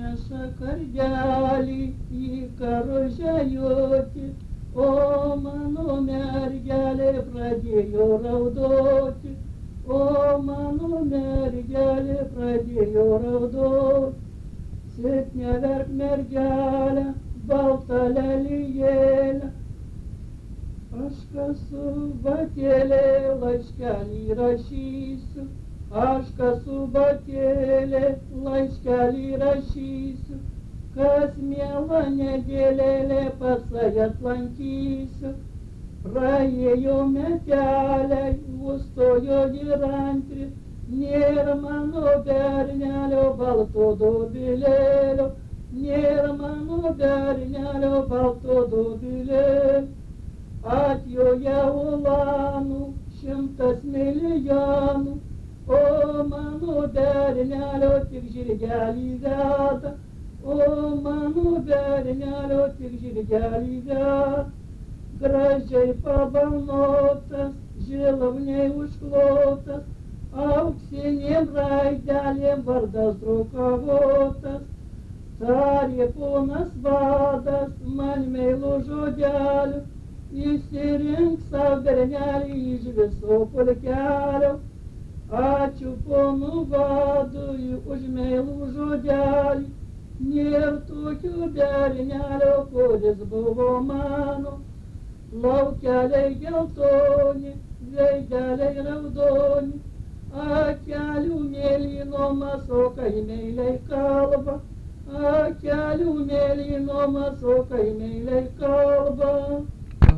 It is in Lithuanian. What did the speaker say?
atneša kardelį į karužėjoti, o mano mergelė pradėjo raudoti, o mano mergelė pradėjo raudoti. Sit neverk mergelę, balta lelijėlė, aš kasu batėlė, laiškelį rašysiu, aš kasu batėlė, laiškelį rašysiu, kas miela nedėlėlė pasai atlankysiu. Praėjo metelė, užstojo ir antri, nėra mano bernelio balto dobilėlio, nėra mano bernelio balto dobilėlio. Atjoja ulanų 100 milijonų, o mano bernelio tik žirgelį veda, o mano bernelio tik žirgelį veda. Gražiai pabalnotas, žilauniai užklotas, auksinėm raidelėm vardas drukavotas. Tarė ponas vadas man meilų žodelių, išsirink savo bernelį iš viso pulkelio. Ačiū ponų vadui už meilų žodelį, nėr tokio bernelio, kuris buvo mano. Laukeliai geltoni, veideliai raudoni, akelių mėlynomas, o kai meiliai kalba, akelių mėlynomas, o kai meiliai kalba.